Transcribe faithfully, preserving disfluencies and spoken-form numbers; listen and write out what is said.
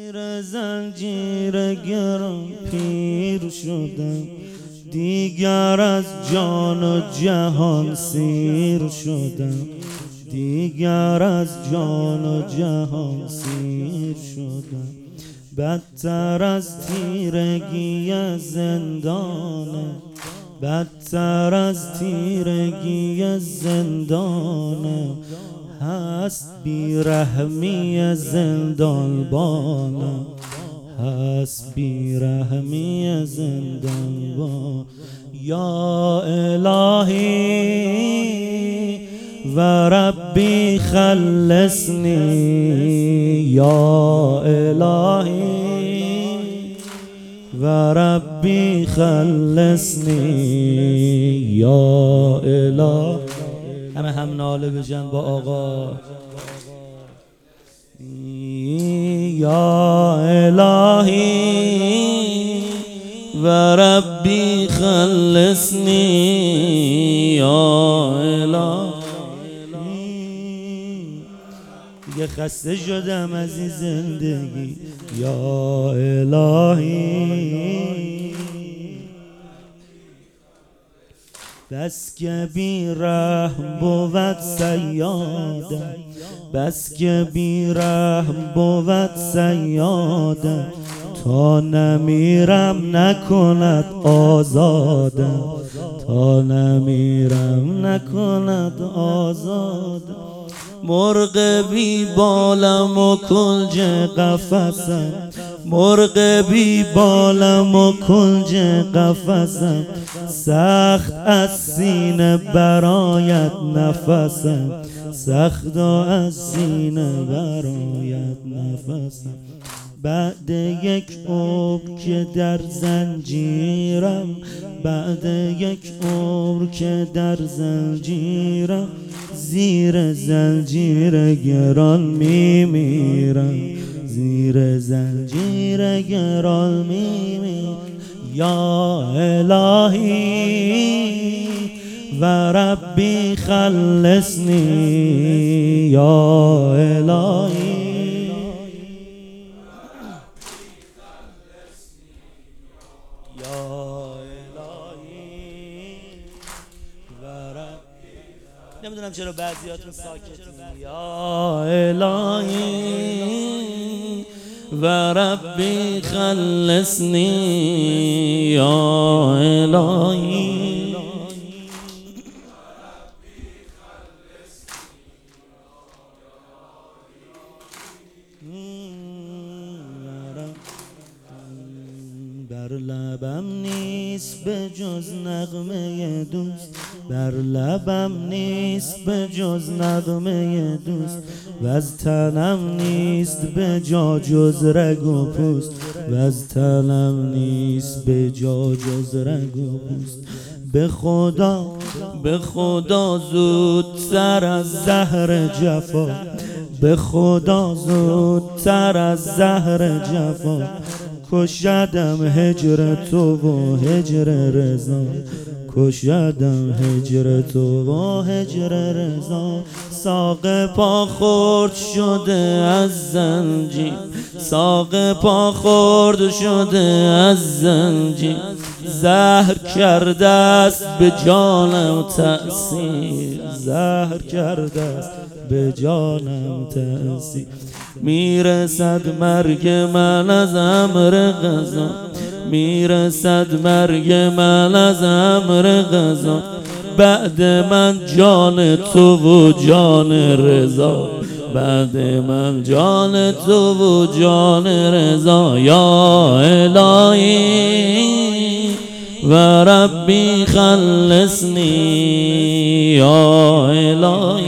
زیر زنجیر گران پیر شدم، دیگر از جان و جهان سیر شدم، دیگر از جان و جهان سیر شدم. بدتر از تیرگی زندانه، بدتر از تیرگی زندانه، هست بیرحمی زندانبانه، هست بیرحمی زندانبان. یا الهی و ربی خلصنی، یا الهی و ربی خلصنی، یا الهی. همه هم ناله بجن با آقا. یا الهی و ربی خلصنی، یا الهی. دیگه خسته شدم از این زندگی، یا الهی. بس که بی رحم بود صیادم، بس که بی رحم بود صیادم، تا نمیرم نکند آزادم، تا نمیرم نکند آزادم. مرغ بی بالم و کنج قفسم، مرغ بی بالم و کنج قفسم، سخت از سینه برایت نفسم، سخت از سینه برایت نفسم. بعد یک عمر که در زنجیرم، بعد یک عمر که در زنجیرم، زیر زنجیر گران میمیرم، زیر زنجیر گران میمیرم. یا الهی و ربی خلصنی، یا الهی. نمیدونم چرا بعضیاتون ساکتین. یا الهی و ربی خلصنی، یا الهی. بر لبم نیست به جز نغمه دوست، بر لبم نیست به جز نغمه دوست، وز تنم نیست به جا جز رگ و پوست، وز تنم نیست به جا جز رگ و پوست. به خدا به خدا زودتر از زهر جفا، به خدا زودتر از زهر جفا، کشدم هجر تو و هجر رضا، کشدم هجر تو و هجر رضا. ساق پا خورد شده از زنجیر، ساق پا خورد شده از زنجیر، زهر کرده است به جانم تأثیر، زهر کرده است به جانم تأثیر. میرسد مرگ من از امر قضا، میرسد مرگ من از امر قضا، بعد من جان تو و جان رضا، بعد من جان تو و جان رضا. یا الهی و ربی خلصنی، یا الهی.